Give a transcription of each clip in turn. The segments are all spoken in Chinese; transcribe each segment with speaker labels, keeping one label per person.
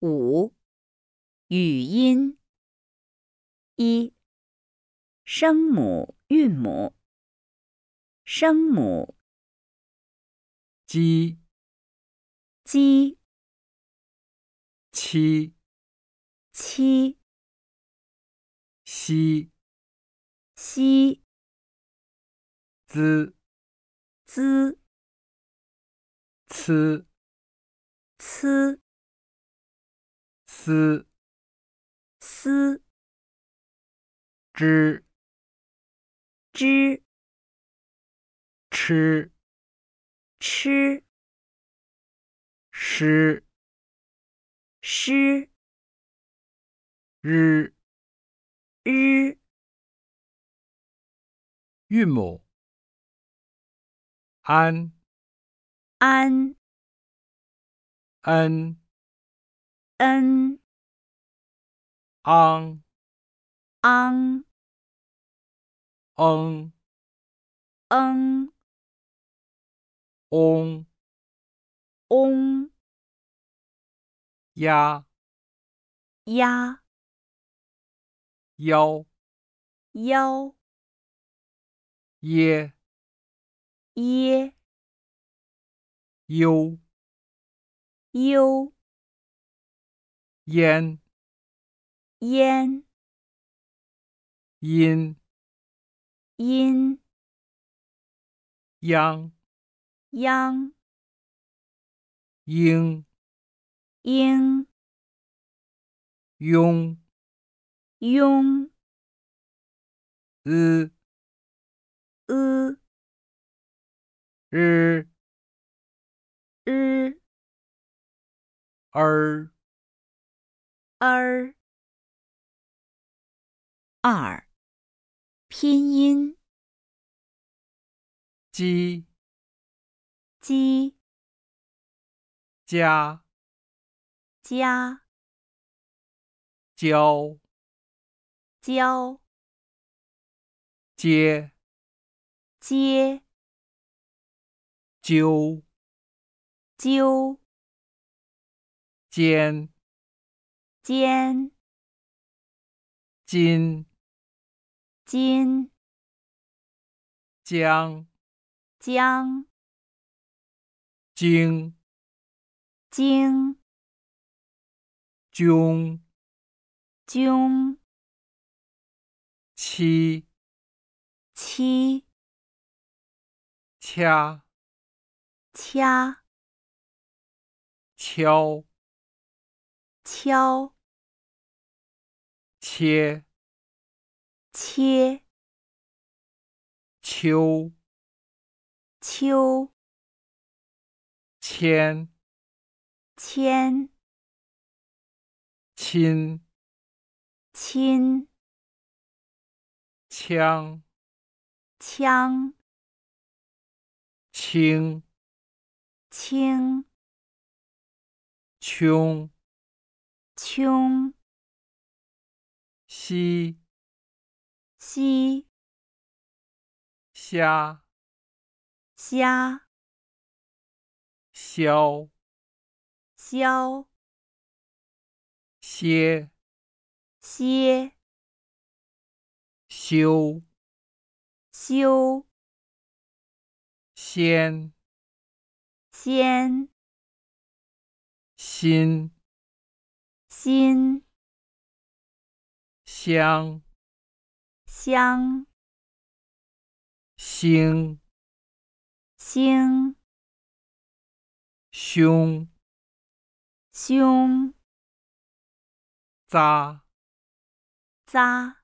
Speaker 1: 5. 语音。1. 声母、韵母。声母：
Speaker 2: 鸡、
Speaker 1: 鸡、
Speaker 2: 七、
Speaker 1: 七、
Speaker 2: 西、
Speaker 1: 西、
Speaker 2: 滋、
Speaker 1: 滋、
Speaker 2: 呲、
Speaker 1: 呲、
Speaker 2: 丝、
Speaker 1: 丝、
Speaker 2: 吱、
Speaker 1: 吱、
Speaker 2: 吃、
Speaker 1: 吃、
Speaker 2: 诗、
Speaker 1: 诗、
Speaker 2: 日。
Speaker 1: 日。
Speaker 2: 韵母：安、
Speaker 1: 安、
Speaker 2: 恩、
Speaker 1: 恩、
Speaker 2: 昂、
Speaker 1: 昂、
Speaker 2: 嗯、
Speaker 1: 嗯、
Speaker 2: 翁、
Speaker 1: 翁、
Speaker 2: 鸭、
Speaker 1: 鸭、
Speaker 2: 腰、
Speaker 1: 腰、
Speaker 2: 耶、
Speaker 1: 耶、
Speaker 2: 悠、
Speaker 1: 悠、
Speaker 2: 烟、
Speaker 1: 烟、
Speaker 2: 阴、
Speaker 1: 阴、
Speaker 2: 央、
Speaker 1: 央、
Speaker 2: 鹰、
Speaker 1: 鹰、
Speaker 2: 庸、
Speaker 1: 庸、
Speaker 2: 日、
Speaker 1: 日、
Speaker 2: 儿、
Speaker 1: 儿。2. 拼音。
Speaker 2: 鸡、
Speaker 1: 鸡、
Speaker 2: 家、
Speaker 1: 家、
Speaker 2: 交、
Speaker 1: 交、
Speaker 2: 接、
Speaker 1: 接、
Speaker 2: 揪、
Speaker 1: 揪、
Speaker 2: 尖、
Speaker 1: 尖、
Speaker 2: 金、
Speaker 1: 金、
Speaker 2: 姜、
Speaker 1: 姜、
Speaker 2: 京、
Speaker 1: 京、
Speaker 2: 邛、
Speaker 1: 邛、
Speaker 2: 七、
Speaker 1: 七、
Speaker 2: 掐、
Speaker 1: 掐、
Speaker 2: 敲、
Speaker 1: 敲、
Speaker 2: 切、
Speaker 1: 切、
Speaker 2: 秋、
Speaker 1: 秋、
Speaker 2: 千、
Speaker 1: 千、
Speaker 2: 亲、
Speaker 1: 亲、
Speaker 2: 枪、
Speaker 1: 枪、
Speaker 2: 轻、
Speaker 1: 轻、
Speaker 2: 穷、
Speaker 1: 穷、
Speaker 2: 西、
Speaker 1: 西、
Speaker 2: 虾、
Speaker 1: 虾、
Speaker 2: 消、
Speaker 1: 消、
Speaker 2: 歇、
Speaker 1: 歇、
Speaker 2: 修、
Speaker 1: 修、
Speaker 2: 先、
Speaker 1: 先、
Speaker 2: 心、
Speaker 1: 心、
Speaker 2: 香、
Speaker 1: 香、
Speaker 2: 星、
Speaker 1: 星、
Speaker 2: 胸、
Speaker 1: 胸、
Speaker 2: 扎、
Speaker 1: 扎、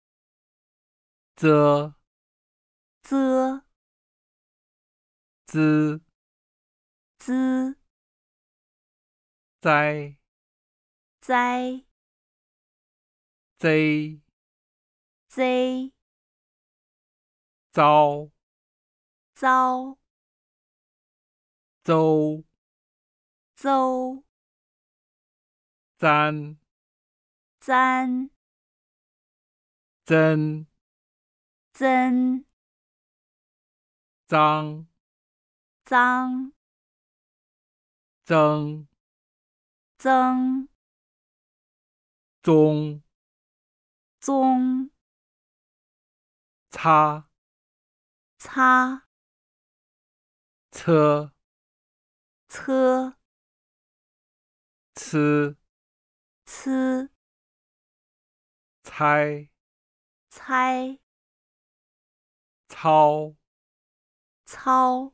Speaker 2: 啧、
Speaker 1: 啧、
Speaker 2: 滋、
Speaker 1: 滋、
Speaker 2: 栽、
Speaker 1: 栽、
Speaker 2: 贼、
Speaker 1: 贼、
Speaker 2: 遭、
Speaker 1: 遭、
Speaker 2: 周、
Speaker 1: 邹、
Speaker 2: 簪、
Speaker 1: 簪、
Speaker 2: 真、
Speaker 1: 真、
Speaker 2: 脏、
Speaker 1: 脏、
Speaker 2: 增、
Speaker 1: 增。
Speaker 2: 宗，
Speaker 1: 宗，
Speaker 2: 擦，
Speaker 1: 擦，
Speaker 2: 车，
Speaker 1: 车，
Speaker 2: 吃，
Speaker 1: 吃，
Speaker 2: 猜，
Speaker 1: 猜，
Speaker 2: 操，
Speaker 1: 操，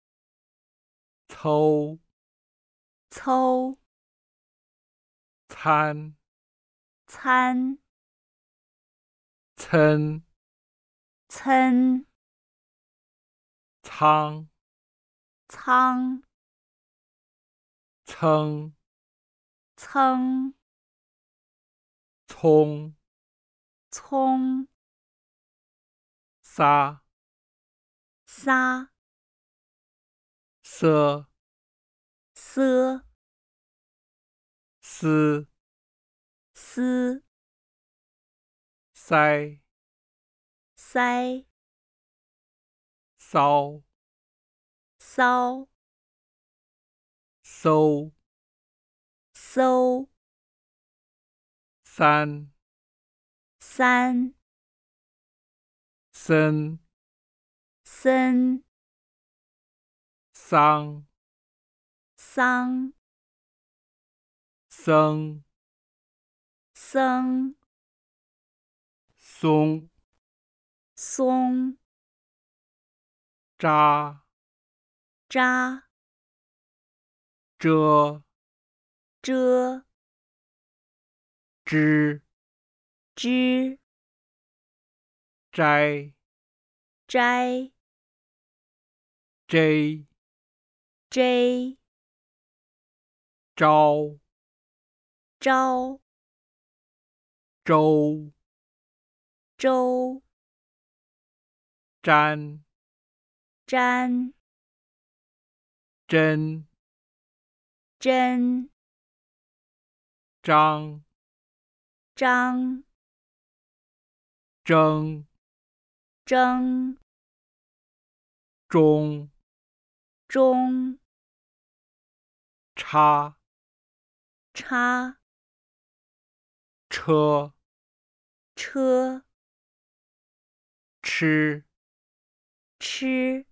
Speaker 2: 抽，
Speaker 1: 抽，
Speaker 2: 参，
Speaker 1: 参，
Speaker 2: 称，
Speaker 1: 称，
Speaker 2: 仓，
Speaker 1: 仓，
Speaker 2: 称，
Speaker 1: 称，
Speaker 2: 葱，
Speaker 1: 葱，
Speaker 2: 撒，
Speaker 1: 撒，
Speaker 2: 色，
Speaker 1: 色，
Speaker 2: 丝，
Speaker 1: 丝，
Speaker 2: 塞，
Speaker 1: 塞，
Speaker 2: 骚，
Speaker 1: 骚，
Speaker 2: 搜，
Speaker 1: 搜，
Speaker 2: 三，
Speaker 1: 三，
Speaker 2: 森，
Speaker 1: 森，
Speaker 2: 桑，
Speaker 1: 桑，
Speaker 2: 僧，
Speaker 1: 僧，
Speaker 2: 松，
Speaker 1: 松，
Speaker 2: 扎，
Speaker 1: 扎，
Speaker 2: 遮，
Speaker 1: 遮，
Speaker 2: 枝，
Speaker 1: 枝，
Speaker 2: 摘，
Speaker 1: 摘，
Speaker 2: 摘，
Speaker 1: 摘，
Speaker 2: 招，
Speaker 1: 招，
Speaker 2: 周，
Speaker 1: 周，
Speaker 2: 沾，
Speaker 1: 沾，
Speaker 2: 针，
Speaker 1: 针，
Speaker 2: 张，
Speaker 1: 张，
Speaker 2: 争，
Speaker 1: 争，
Speaker 2: 中，
Speaker 1: 中，
Speaker 2: 插，
Speaker 1: 插，
Speaker 2: 车，
Speaker 1: 车，
Speaker 2: 吃，
Speaker 1: 吃，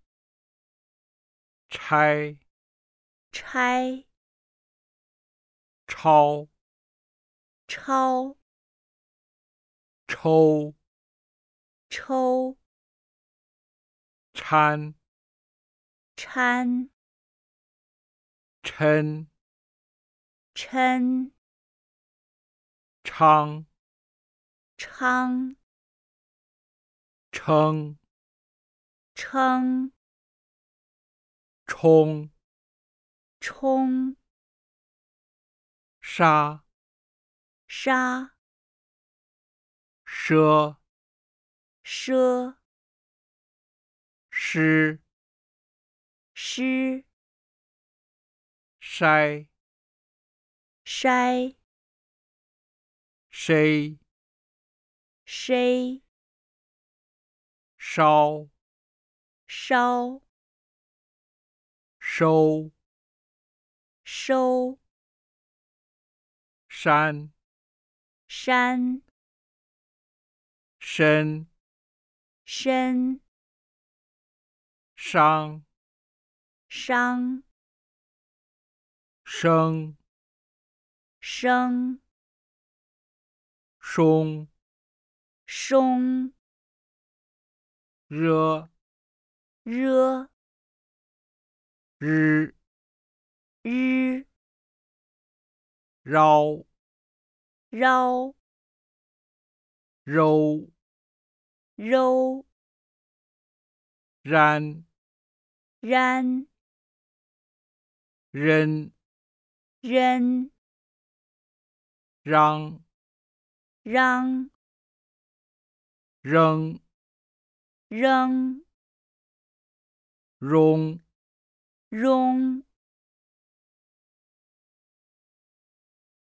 Speaker 2: 拆，
Speaker 1: 拆，
Speaker 2: 抄，
Speaker 1: 抄，
Speaker 2: 抽，
Speaker 1: 抽，
Speaker 2: 掺，
Speaker 1: 掺，
Speaker 2: 抻，
Speaker 1: 抻，
Speaker 2: 昌，
Speaker 1: 昌，
Speaker 2: 称，
Speaker 1: 称，
Speaker 2: 冲，
Speaker 1: 冲，
Speaker 2: 杀，
Speaker 1: 杀，
Speaker 2: 赊，
Speaker 1: 赊，
Speaker 2: 诗，
Speaker 1: 诗，
Speaker 2: 筛，
Speaker 1: 筛，
Speaker 2: 筛，
Speaker 1: 筛，
Speaker 2: 烧，
Speaker 1: 烧，
Speaker 2: 收，
Speaker 1: 收，
Speaker 2: 山，
Speaker 1: 山，
Speaker 2: 参，
Speaker 1: 参，
Speaker 2: 商，
Speaker 1: 商，
Speaker 2: 生，
Speaker 1: 生，
Speaker 2: 松，
Speaker 1: 松，
Speaker 2: 热，
Speaker 1: 热，
Speaker 2: 日，
Speaker 1: 日，
Speaker 2: 绕，
Speaker 1: 绕，
Speaker 2: 揉，
Speaker 1: 揉，
Speaker 2: 燃，
Speaker 1: 燃，
Speaker 2: 扔，
Speaker 1: 扔，
Speaker 2: 让，
Speaker 1: 让，
Speaker 2: 扔，
Speaker 1: 扔，
Speaker 2: 绒，
Speaker 1: 绒，